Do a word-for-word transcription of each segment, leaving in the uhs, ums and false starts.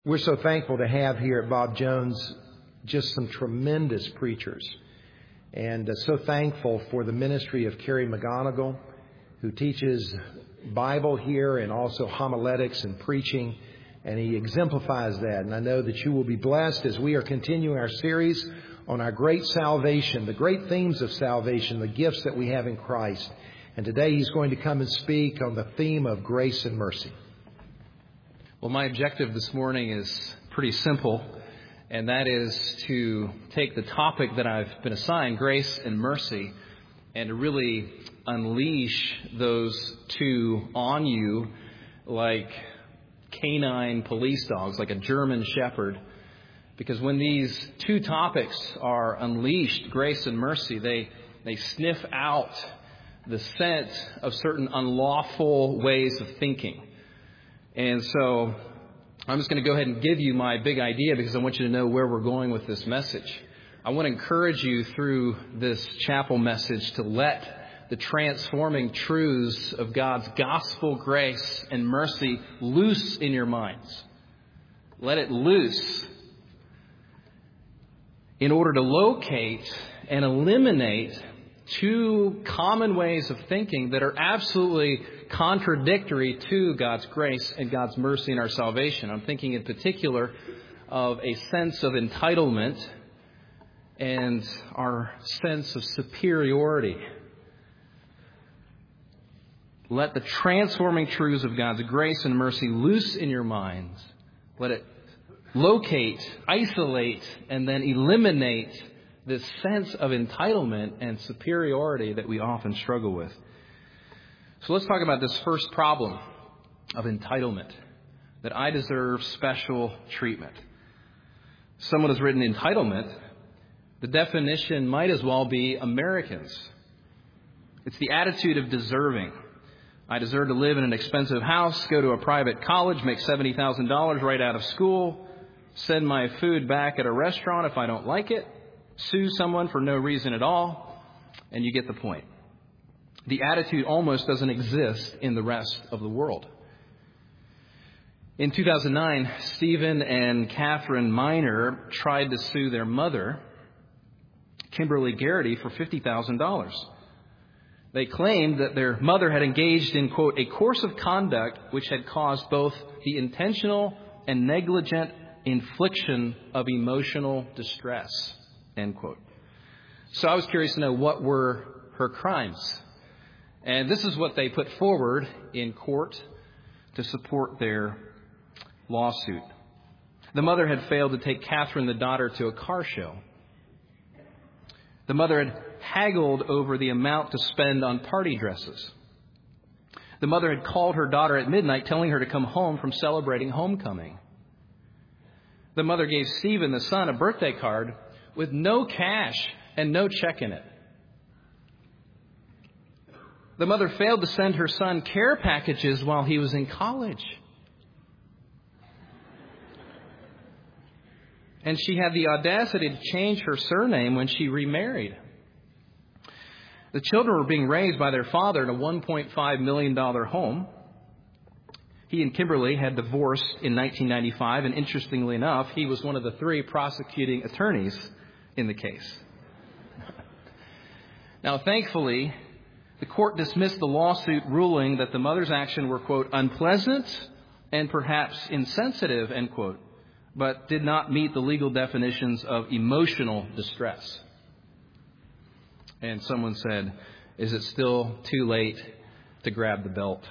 We're so thankful to have here at Bob Jones just some tremendous preachers, and uh, so thankful for the ministry of Carrie McGonigal, who teaches Bible here and also homiletics and preaching, and he exemplifies that. And I know that you will be blessed as we are continuing our series on our great salvation, the great themes of salvation, the gifts that we have in Christ. And today he's going to come and speak on the theme of grace and mercy. Well, my objective this morning is pretty simple, and that is to take the topic that I've been assigned, grace and mercy, and to really unleash those two on you like canine police dogs, like a German shepherd. Because when these two topics are unleashed, grace and mercy, they, they sniff out the scent of certain unlawful ways of thinking. And so I'm just going to go ahead and give you my big idea because I want you to know where we're going with this message. I want to encourage you through this chapel message to let the transforming truths of God's gospel grace and mercy loose in your minds. Let it loose in order to locate and eliminate two common ways of thinking that are absolutely contradictory to God's grace and God's mercy in our salvation. I'm thinking in particular of a sense of entitlement and our sense of superiority. Let the transforming truths of God's grace and mercy loose in your minds. Let it locate, isolate, and then eliminate this sense of entitlement and superiority that we often struggle with. So let's talk about this first problem of entitlement, that I deserve special treatment. Someone has written entitlement. The definition might as well be Americans. It's the attitude of deserving. I deserve to live in an expensive house, go to a private college, make seventy thousand dollars right out of school, send my food back at a restaurant if I don't like it, sue someone for no reason at all, and you get the point. The attitude almost doesn't exist in the rest of the world. In two thousand nine, Stephen and Catherine Miner tried to sue their mother, Kimberly Garrity, for fifty thousand dollars. They claimed that their mother had engaged in, quote, a course of conduct which had caused both the intentional and negligent infliction of emotional distress, end quote. So I was curious to know, what were her crimes? And this is what they put forward in court to support their lawsuit. The mother had failed to take Catherine, the daughter, to a car show. The mother had haggled over the amount to spend on party dresses. The mother had called her daughter at midnight, telling her to come home from celebrating homecoming. The mother gave Stephen, the son, a birthday card with no cash and no check in it. The mother failed to send her son care packages while he was in college. And she had the audacity to change her surname when she remarried. The children were being raised by their father in a one point five million dollars home. He and Kimberly had divorced in nineteen ninety-five, and interestingly enough, he was one of the three prosecuting attorneys in the case. Now, thankfully, the court dismissed the lawsuit, ruling that the mother's action were, quote, unpleasant and perhaps insensitive, end quote, but did not meet the legal definitions of emotional distress. And someone said, is it still too late to grab the belt?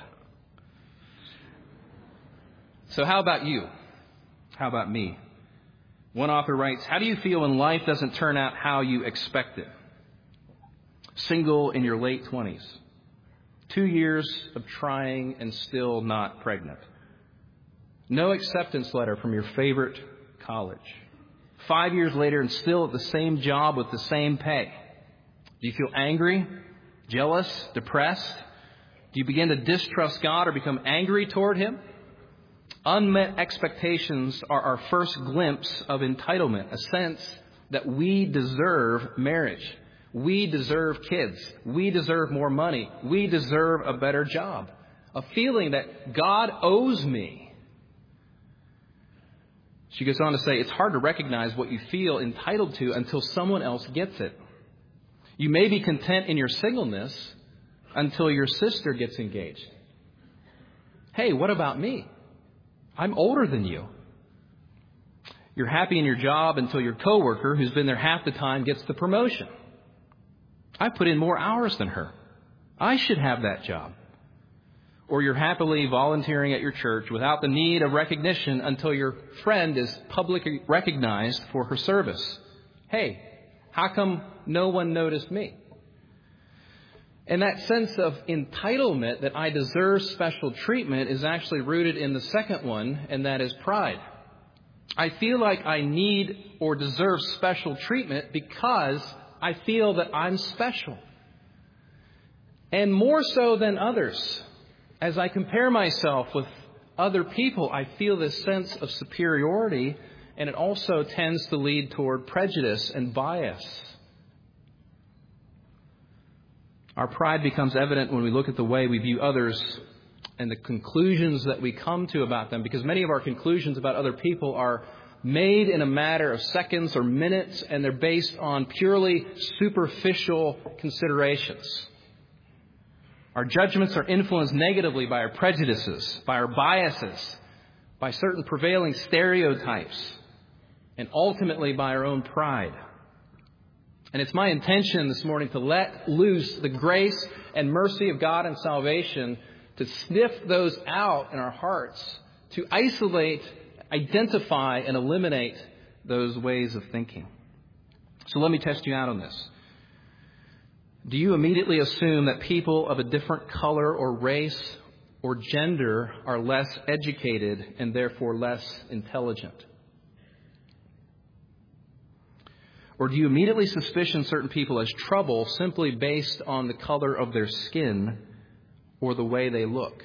So how about you? How about me? One author writes, how do you feel when life doesn't turn out how you expect it? Single in your late twenties. Two years of trying and still not pregnant. No acceptance letter from your favorite college. Five years later and still at the same job with the same pay. Do you feel angry, jealous, depressed? Do you begin to distrust God or become angry toward Him? Unmet expectations are our first glimpse of entitlement, a sense that we deserve marriage. We deserve kids. We deserve more money. We deserve a better job. A feeling that God owes me. She goes on to say, it's hard to recognize what you feel entitled to until someone else gets it. You may be content in your singleness until your sister gets engaged. Hey, what about me? I'm older than you. You're happy in your job until your coworker, who's been there half the time, gets the promotion. I put in more hours than her. I should have that job. Or you're happily volunteering at your church without the need of recognition until your friend is publicly recognized for her service. Hey, how come no one noticed me? And that sense of entitlement that I deserve special treatment is actually rooted in the second one, and that is pride. I feel like I need or deserve special treatment because I feel that I'm special. And more so than others, as I compare myself with other people, I feel this sense of superiority, and it also tends to lead toward prejudice and bias. Our pride becomes evident when we look at the way we view others and the conclusions that we come to about them, because many of our conclusions about other people are made in a matter of seconds or minutes, and they're based on purely superficial considerations. Our judgments are influenced negatively by our prejudices, by our biases, by certain prevailing stereotypes, and ultimately by our own pride. And it's my intention this morning to let loose the grace and mercy of God and salvation, to sniff those out in our hearts, to isolate, identify, and eliminate those ways of thinking. So let me test you out on this. Do you immediately assume that people of a different color or race or gender are less educated and therefore less intelligent? Or do you immediately suspicion certain people as trouble simply based on the color of their skin or the way they look?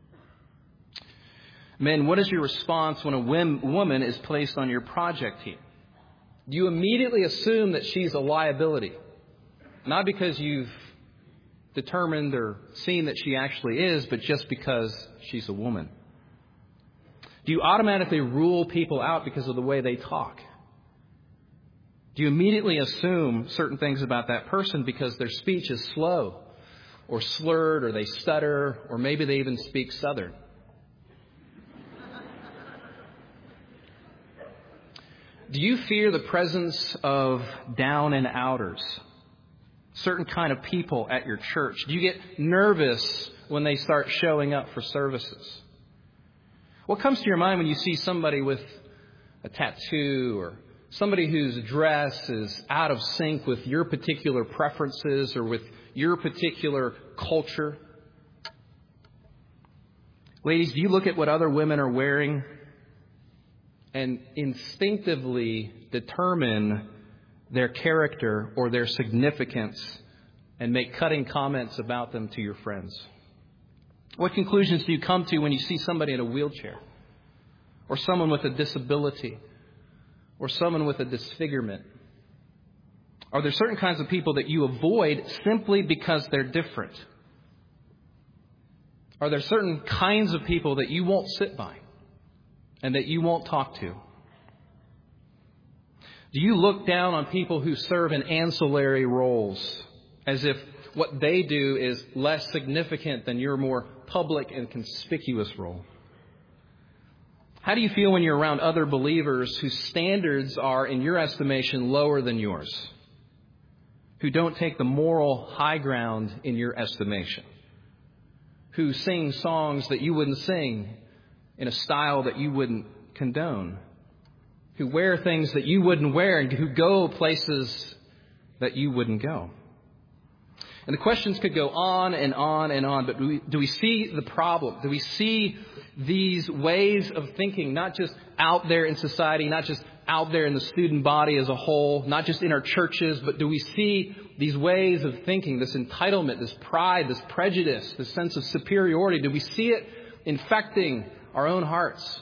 Men, what is your response when a woman is placed on your project team? Do you immediately assume that she's a liability? Not because you've determined or seen that she actually is, but just because she's a woman. Do you automatically rule people out because of the way they talk? Do you immediately assume certain things about that person because their speech is slow or slurred, or they stutter, or maybe they even speak Southern? Do you fear the presence of down and outers? Certain kind of people at your church? Do you get nervous when they start showing up for services? What comes to your mind when you see somebody with a tattoo, or somebody whose dress is out of sync with your particular preferences or with your particular culture? Ladies, do you look at what other women are wearing and instinctively determine their character or their significance and make cutting comments about them to your friends? What conclusions do you come to when you see somebody in a wheelchair, or someone with a disability, or someone with a disfigurement? Are there certain kinds of people that you avoid simply because they're different? Are there certain kinds of people that you won't sit by and that you won't talk to? Do you look down on people who serve in ancillary roles as if what they do is less significant than your more public and conspicuous role? How do you feel when you're around other believers whose standards are, in your estimation, lower than yours? Who don't take the moral high ground in your estimation? Who sing songs that you wouldn't sing in a style that you wouldn't condone? Who wear things that you wouldn't wear, and who go places that you wouldn't go? And the questions could go on and on and on, but do we, do we see the problem? Do we see these ways of thinking, not just out there in society, not just out there in the student body as a whole, not just in our churches, but do we see these ways of thinking, this entitlement, this pride, this prejudice, this sense of superiority? Do we see it infecting our own hearts?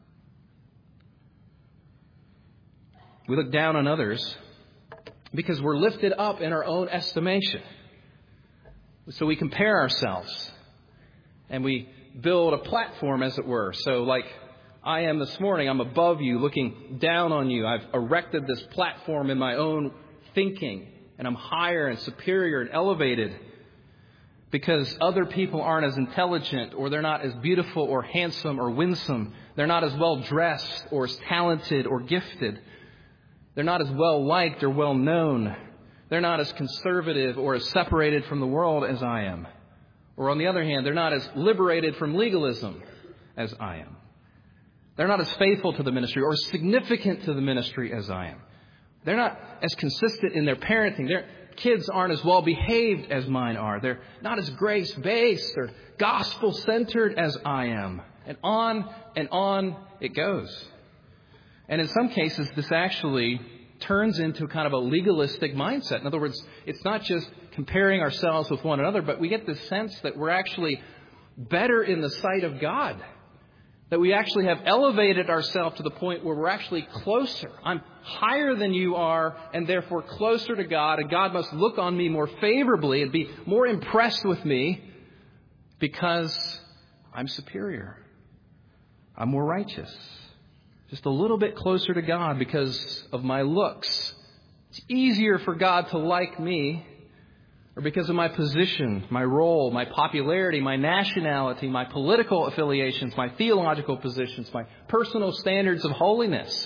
We look down on others because we're lifted up in our own estimation. So we compare ourselves and we build a platform, as it were. So like I am this morning. I'm above you, looking down on you. I've erected this platform in my own thinking, and I'm higher and superior and elevated because other people aren't as intelligent, or they're not as beautiful or handsome or winsome. They're not as well dressed or as talented or gifted. They're not as well liked or well known. They're not as conservative or as separated from the world as I am. Or on the other hand, they're not as liberated from legalism as I am. They're not as faithful to the ministry or as significant to the ministry as I am. They're not as consistent in their parenting. Their kids aren't as well behaved as mine are. They're not as grace-based or gospel-centered as I am. And on and on it goes. And in some cases, this actually turns into kind of a legalistic mindset. In other words, it's not just comparing ourselves with one another, but we get the sense that we're actually better in the sight of God. That we actually have elevated ourselves to the point where we're actually closer. I'm higher than you are, and therefore closer to God, and God must look on me more favorably and be more impressed with me because I'm superior. I'm more righteous. Just a little bit closer to God because of my looks. It's easier for God to like me, or because of my position, my role, my popularity, my nationality, my political affiliations, my theological positions, my personal standards of holiness.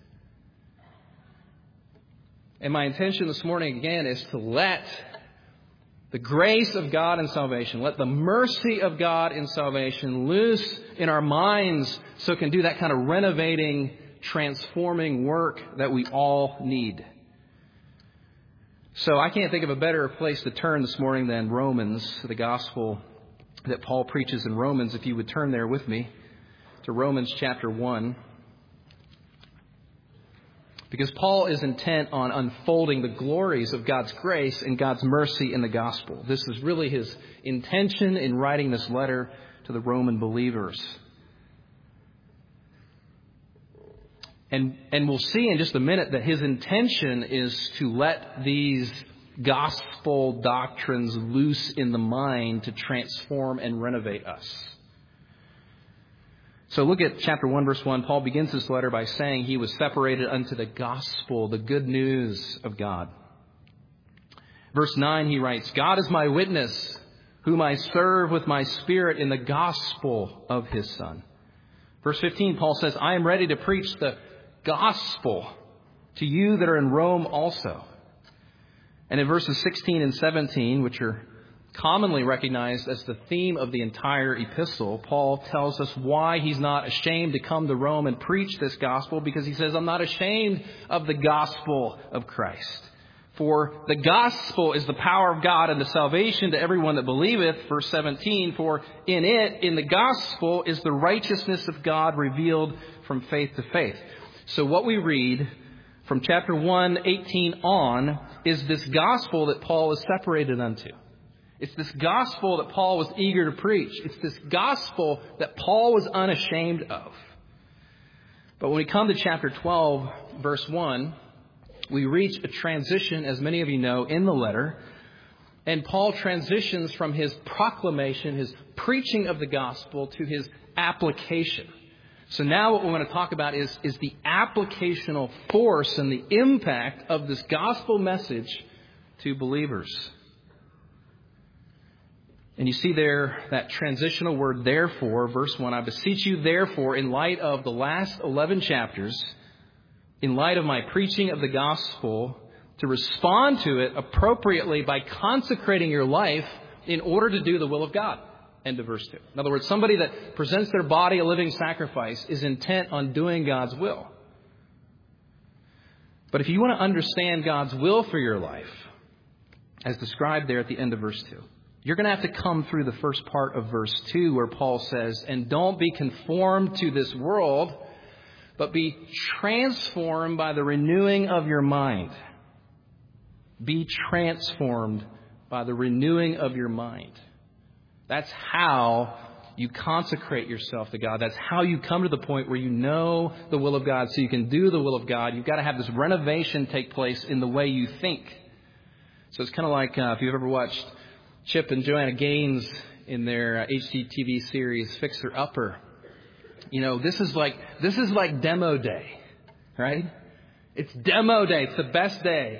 And my intention this morning, again, is to let the grace of God in salvation, let the mercy of God in salvation loose in our minds so it can do that kind of renovating, transforming work that we all need. So I can't think of a better place to turn this morning than Romans, the gospel that Paul preaches in Romans. If you would turn there with me to Romans chapter one. Because Paul is intent on unfolding the glories of God's grace and God's mercy in the gospel. This is really his intention in writing this letter to the Roman believers. And, and we'll see in just a minute that his intention is to let these gospel doctrines loose in the mind to transform and renovate us. So look at chapter one, verse one. Paul begins this letter by saying he was separated unto the gospel, the good news of God. Verse nine, he writes, God is my witness, whom I serve with my spirit in the gospel of his Son. Verse fifteen, Paul says, I am ready to preach the gospel to you that are in Rome also. And in verses sixteen and seventeen, which are commonly recognized as the theme of the entire epistle, Paul tells us why he's not ashamed to come to Rome and preach this gospel, because he says, I'm not ashamed of the gospel of Christ. For the gospel is the power of God unto salvation to everyone that believeth. Verse seventeen, for in it, in the gospel, is the righteousness of God revealed from faith to faith. So what we read from chapter one, eighteen on, is this gospel that Paul is separated unto. It's this gospel that Paul was eager to preach. It's this gospel that Paul was unashamed of. But when we come to chapter twelve, verse one, we reach a transition, as many of you know, in the letter. And Paul transitions from his proclamation, his preaching of the gospel, to his application. So now what we want to talk about is, is the applicational force and the impact of this gospel message to believers. And you see there that transitional word, therefore, verse one, I beseech you, therefore, in light of the last eleven chapters, in light of my preaching of the gospel, to respond to it appropriately by consecrating your life in order to do the will of God. End of verse two. In other words, somebody that presents their body a living sacrifice is intent on doing God's will. But if you want to understand God's will for your life, as described there at the end of verse two, you're going to have to come through the first part of verse two, where Paul says, and don't be conformed to this world, but be transformed by the renewing of your mind. Be transformed by the renewing of your mind. That's how you consecrate yourself to God. That's how you come to the point where you know the will of God so you can do the will of God. You've got to have this renovation take place in the way you think. So it's kind of like uh, if you've ever watched Chip and Joanna Gaines in their uh, H G T V series Fixer Upper. You know, this is like, this is like demo day, right? It's demo day. It's the best day.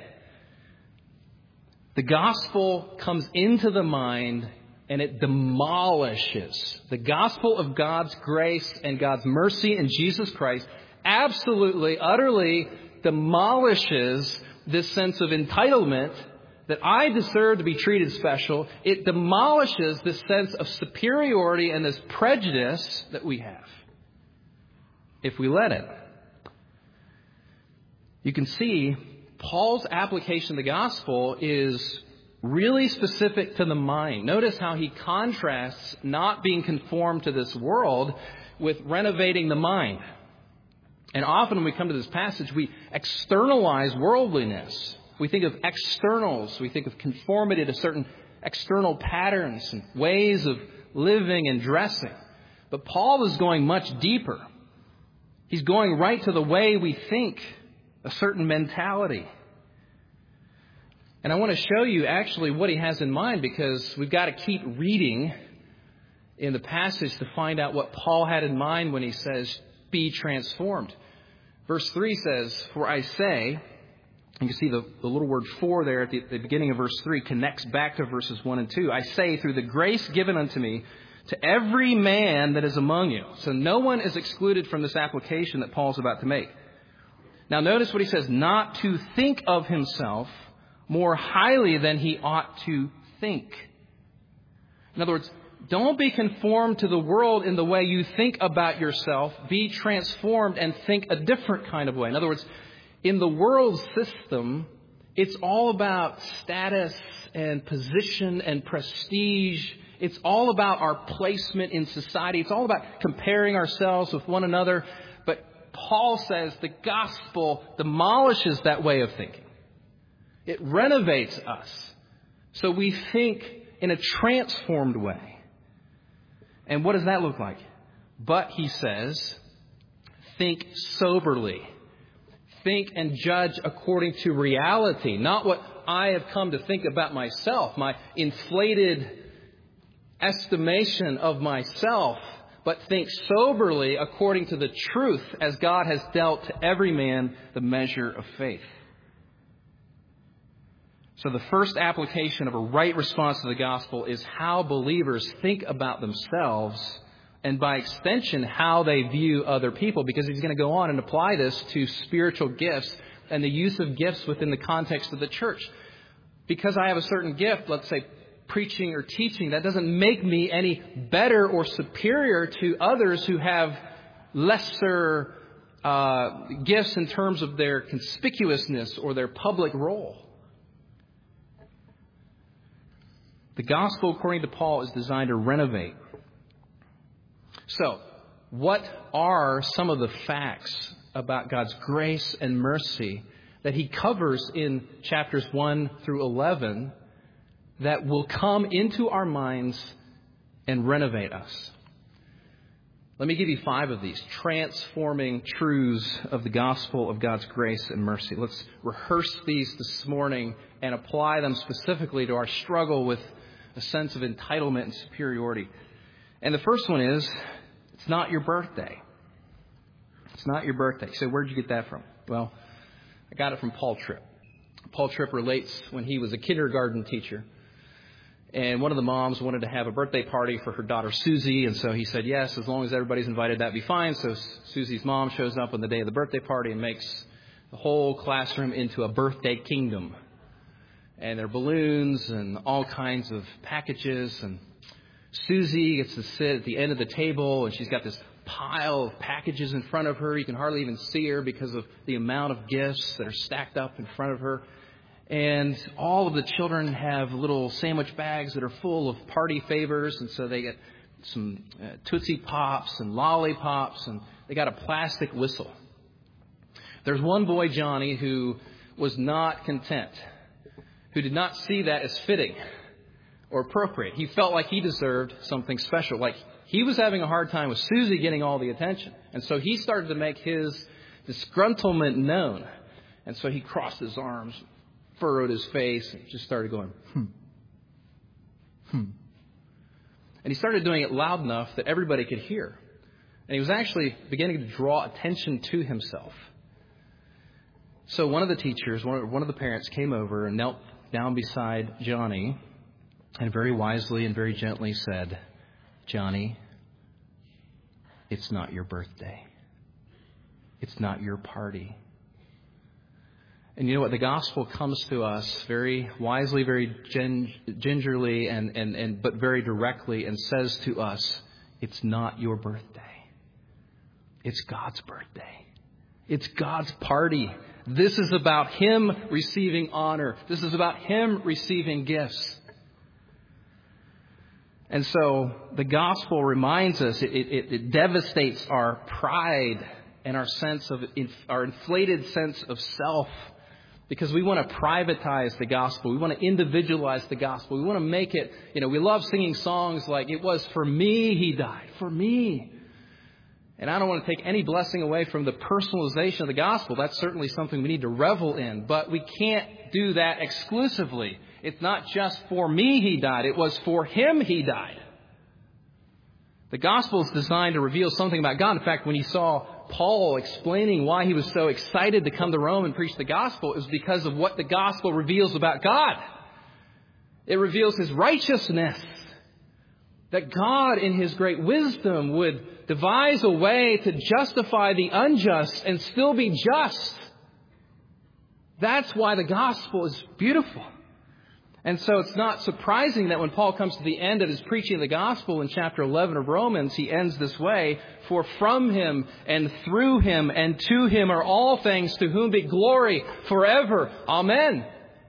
The gospel comes into the mind and it demolishes. The gospel of God's grace and God's mercy in Jesus Christ absolutely, utterly demolishes this sense of entitlement that I deserve to be treated special. It demolishes this sense of superiority and this prejudice that we have, if we let it. You can see Paul's application of the gospel is really specific to the mind. Notice how he contrasts not being conformed to this world with renovating the mind. And often when we come to this passage, we externalize worldliness. We think of externals. We think of conformity to certain external patterns and ways of living and dressing. But Paul is going much deeper. He's going right to the way we think, a certain mentality. And I want to show you actually what he has in mind, because we've got to keep reading in the passage to find out what Paul had in mind when he says, be transformed. Verse three says, for I say, you can see the, the little word for there at the, the beginning of verse three connects back to verses one and two. I say, through the grace given unto me, to every man that is among you. So no one is excluded from this application that Paul's about to make. Now notice what he says, not to think of himself more highly than he ought to think. In other words, don't be conformed to the world in the way you think about yourself. Be transformed and think a different kind of way. In other words, in the world system, it's all about status and position and prestige. It's all about our placement in society. It's all about comparing ourselves with one another. But Paul says the gospel demolishes that way of thinking. It renovates us. So we think in a transformed way. And what does that look like? But, he says, think soberly. Think and judge according to reality, not what I have come to think about myself, my inflated estimation of myself, but think soberly according to the truth as God has dealt to every man the measure of faith. So the first application of a right response to the gospel is how believers think about themselves, and by extension, how they view other people, because he's going to go on and apply this to spiritual gifts and the use of gifts within the context of the church. Because I have a certain gift, let's say preaching or teaching, that doesn't make me any better or superior to others who have lesser uh, gifts in terms of their conspicuousness or their public role. The gospel, according to Paul, is designed to renovate. So, what are some of the facts about God's grace and mercy that he covers in chapters one through eleven that will come into our minds and renovate us? Let me give you five of these transforming truths of the gospel of God's grace and mercy. Let's rehearse these this morning and apply them specifically to our struggle with a sense of entitlement and superiority. And the first one is, it's not your birthday. It's not your birthday. You say, where'd you get that from? Well, I got it from Paul Tripp. Paul Tripp relates when he was a kindergarten teacher. And one of the moms wanted to have a birthday party for her daughter Susie. And so he said, yes, as long as everybody's invited, that'd be fine. So Susie's mom shows up on the day of the birthday party and makes the whole classroom into a birthday kingdom. And there are balloons and all kinds of packages. And Susie gets to sit at the end of the table, and she's got this pile of packages in front of her. You can hardly even see her because of the amount of gifts that are stacked up in front of her. And all of the children have little sandwich bags that are full of party favors. And so they get some uh, Tootsie Pops and lollipops, and they got a plastic whistle. There's one boy, Johnny, who was not content, who did not see that as fitting or appropriate. He felt like he deserved something special, like he was having a hard time with Susie getting all the attention. And so he started to make his disgruntlement known. And so he crossed his arms, furrowed his face, and just started going, hmm, hmm. And he started doing it loud enough that everybody could hear. And he was actually beginning to draw attention to himself. So one of the teachers, one of the parents came over and knelt down beside Johnny and very wisely and very gently said, "Johnny, it's not your birthday. It's not your party." And you know what? The gospel comes to us very wisely, very gin- gingerly, and, and, and but very directly, and says to us, it's not your birthday. It's God's birthday. It's God's party. This is about Him receiving honor. This is about Him receiving gifts. And so the gospel reminds us, it, it, it devastates our pride and our sense of, our inflated sense of self, because we want to privatize the gospel. We want to individualize the gospel. We want to make it, you know, we love singing songs like, "It was for me He died, for me." And I don't want to take any blessing away from the personalization of the gospel. That's certainly something we need to revel in. But we can't do that exclusively. It's not just for me He died. It was for Him He died. The gospel is designed to reveal something about God. In fact, when you saw Paul explaining why he was so excited to come to Rome and preach the gospel, it was because of what the gospel reveals about God. It reveals His righteousness. That God, in His great wisdom, would devise a way to justify the unjust and still be just. That's why the gospel is beautiful. And so it's not surprising that when Paul comes to the end of his preaching of the gospel in chapter eleven of Romans, he ends this way: "For from Him and through Him and to Him are all things, to whom be glory forever. Amen."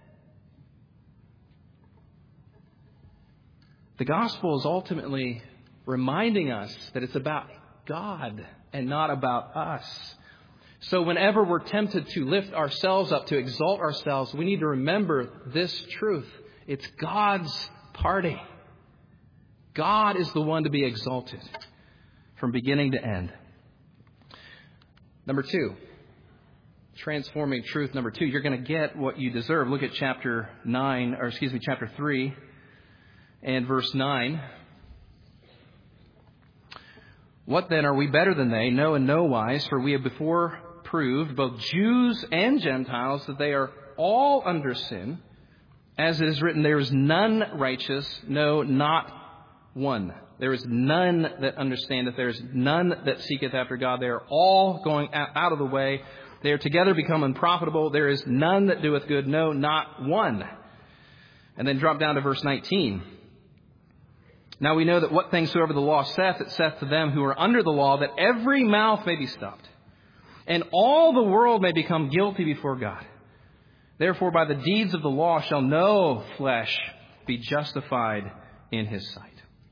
The gospel is ultimately reminding us that it's about God and not about us. So whenever we're tempted to lift ourselves up, to exalt ourselves, we need to remember this truth. It's God's party. God is the one to be exalted from beginning to end. Number two, transforming truth. Number two, you're going to get what you deserve. Look at chapter nine, or excuse me, chapter three and verse nine. "What then, are we better than they? No, in no wise, for we have before proved, both Jews and Gentiles, that they are all under sin. As it is written, there is none righteous, no, not one. There is none that understandeth, there is none that seeketh after God. They are all going out of the way. They are together become unprofitable. There is none that doeth good, no, not one." And then drop down to verse nineteen. "Now we know that what things soever the law saith, it saith to them who are under the law, that every mouth may be stopped, and all the world may become guilty before God. Therefore, by the deeds of the law shall no flesh be justified in His sight."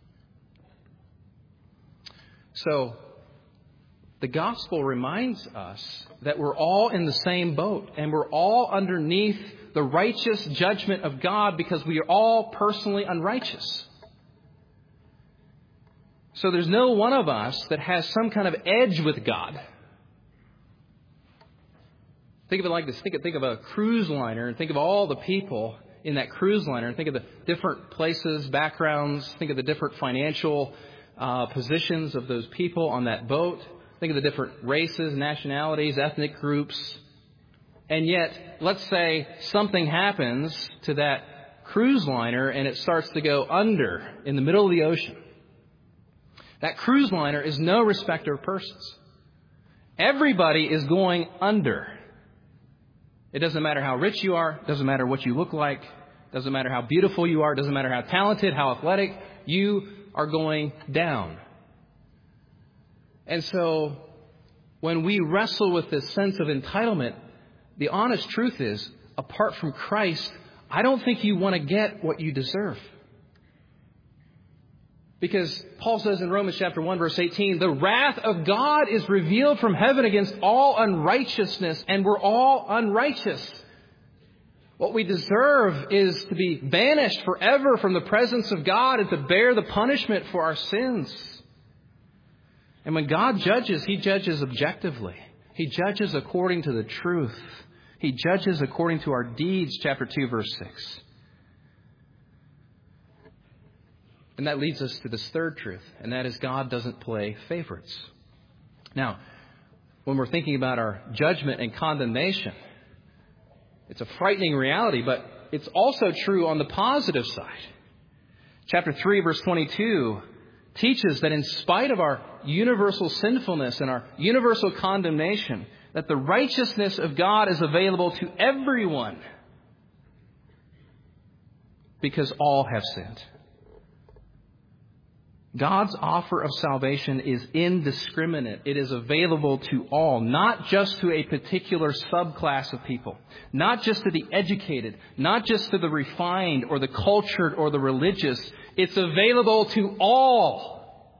So, the gospel reminds us that we're all in the same boat, and we're all underneath the righteous judgment of God because we are all personally unrighteous. So there's no one of us that has some kind of edge with God. Think of it like this. Think of, think of a cruise liner, and think of all the people in that cruise liner, and think of the different places, backgrounds. Think of the different financial uh, positions of those people on that boat. Think of the different races, nationalities, ethnic groups. And yet, let's say something happens to that cruise liner and it starts to go under in the middle of the ocean. That cruise liner is no respecter of persons. Everybody is going under. It doesn't matter how rich you are. It doesn't matter what you look like. It doesn't matter how beautiful you are. It doesn't matter how talented, how athletic. You are going down. And so when we wrestle with this sense of entitlement, the honest truth is, apart from Christ, I don't think you want to get what you deserve. Because Paul says in Romans chapter one, verse eighteen, the wrath of God is revealed from heaven against all unrighteousness, and we're all unrighteous. What we deserve is to be banished forever from the presence of God and to bear the punishment for our sins. And when God judges, He judges objectively. He judges according to the truth. He judges according to our deeds, chapter two, verse six. And that leads us to this third truth, and that is God doesn't play favorites. Now, when we're thinking about our judgment and condemnation, it's a frightening reality, but it's also true on the positive side. Chapter three, verse twenty-two teaches that in spite of our universal sinfulness and our universal condemnation, that the righteousness of God is available to everyone because all have sinned. God's offer of salvation is indiscriminate. It is available to all, not just to a particular subclass of people, not just to the educated, not just to the refined or the cultured or the religious. It's available to all.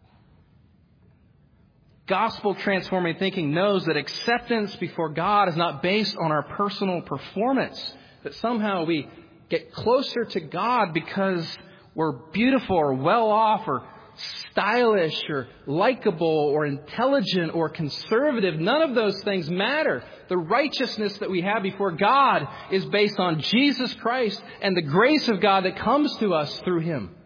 Gospel transforming thinking knows that acceptance before God is not based on our personal performance, that somehow we get closer to God because we're beautiful or well off or stylish or likable or intelligent or conservative. None of those things matter. The righteousness that we have before God is based on Jesus Christ and the grace of God that comes to us through Him.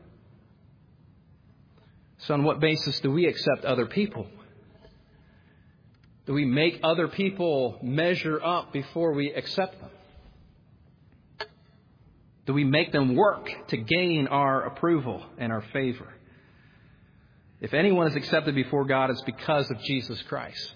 So on what basis do we accept other people? Do we make other people measure up before we accept them? Do we make them work to gain our approval and our favor? If anyone is accepted before God, it's because of Jesus Christ.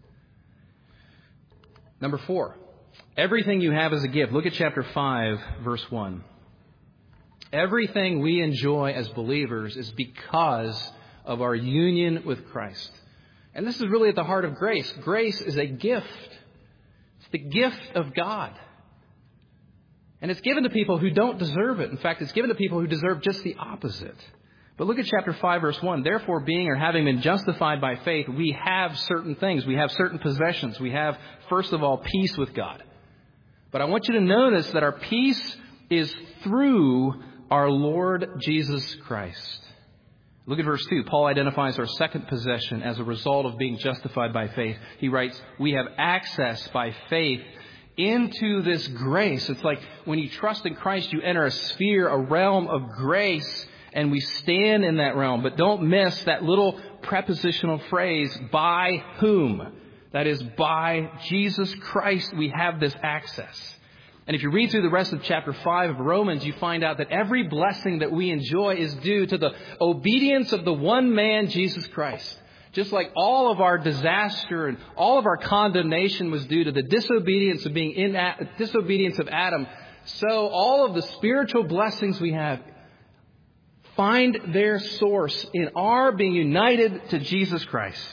Number four, everything you have is a gift. Look at chapter five, verse one. Everything we enjoy as believers is because of our union with Christ. And this is really at the heart of grace. Grace is a gift. It's the gift of God. And it's given to people who don't deserve it. In fact, it's given to people who deserve just the opposite. But look at chapter five, verse one. Therefore, being or having been justified by faith, we have certain things. We have certain possessions. We have, first of all, peace with God. But I want you to notice that our peace is through our Lord Jesus Christ. Look at verse two. Paul identifies our second possession as a result of being justified by faith. He writes, we have access by faith into this grace. It's like when you trust in Christ, you enter a sphere, a realm of grace, and we stand in that realm. But don't miss that little prepositional phrase, by whom? That is, by Jesus Christ, we have this access. And if you read through the rest of chapter five of Romans, you find out that every blessing that we enjoy is due to the obedience of the one man, Jesus Christ. Just like all of our disaster and all of our condemnation was due to the disobedience of being in disobedience of Adam, so all of the spiritual blessings we have find their source in our being united to Jesus Christ.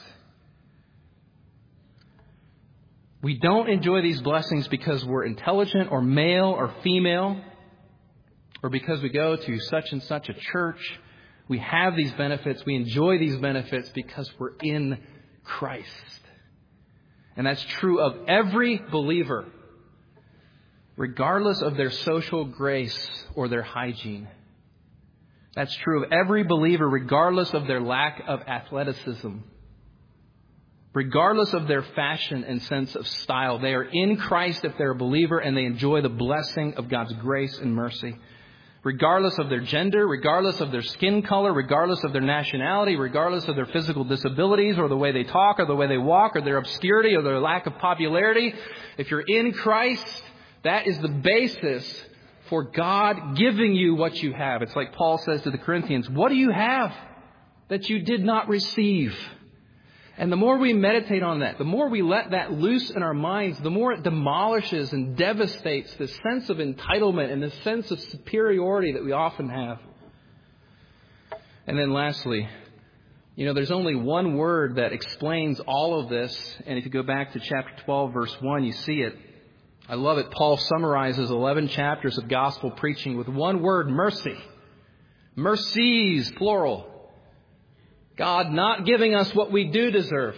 We don't enjoy these blessings because we're intelligent or male or female, or because we go to such and such a church. We have these benefits. We enjoy these benefits because we're in Christ. And that's true of every believer, regardless of their social grace or their hygiene. That's true of every believer, regardless of their lack of athleticism, regardless of their fashion and sense of style. They are in Christ if they're a believer, and they enjoy the blessing of God's grace and mercy. Regardless of their gender, regardless of their skin color, regardless of their nationality, regardless of their physical disabilities or the way they talk or the way they walk or their obscurity or their lack of popularity. If you're in Christ, that is the basis for God giving you what you have. It's like Paul says to the Corinthians, what do you have that you did not receive? And the more we meditate on that, the more we let that loose in our minds, the more it demolishes and devastates this sense of entitlement and this sense of superiority that we often have. And then lastly, you know, there's only one word that explains all of this. And if you go back to chapter twelve, verse one, you see it. I love it. Paul summarizes eleven chapters of gospel preaching with one word, mercy. Mercies, plural. God not giving us what we do deserve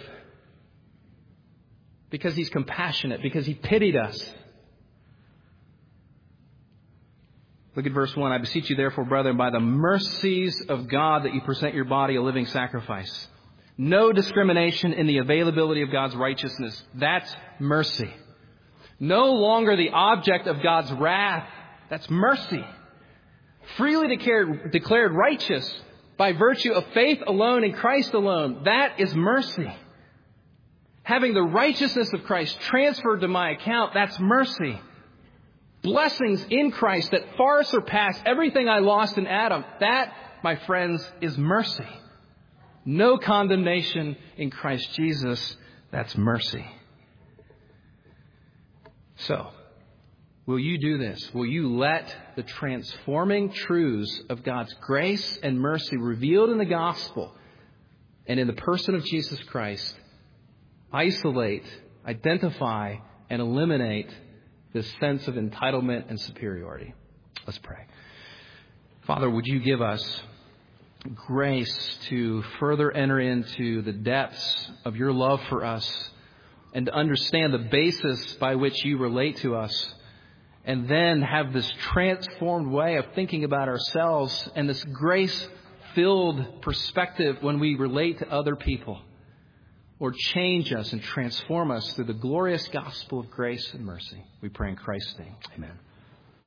because He's compassionate, because He pitied us. Look at verse one. I beseech you therefore, brethren, by the mercies of God, that you present your body a living sacrifice. No discrimination in the availability of God's righteousness. That's mercy. No longer the object of God's wrath. That's mercy. Freely declared, declared righteous by virtue of faith alone in Christ alone. That is mercy. Having the righteousness of Christ transferred to my account, that's mercy. Blessings in Christ that far surpass everything I lost in Adam, that, my friends, is mercy. No condemnation in Christ Jesus, that's mercy. So, will you do this? Will you let the transforming truths of God's grace and mercy revealed in the gospel and in the person of Jesus Christ isolate, identify, and eliminate this sense of entitlement and superiority? Let's pray. Father, would you give us grace to further enter into the depths of your love for us and to understand the basis by which you relate to us, and then have this transformed way of thinking about ourselves and this grace-filled perspective when we relate to other people. Lord, change us and transform us through the glorious gospel of grace and mercy. We pray in Christ's name. Amen.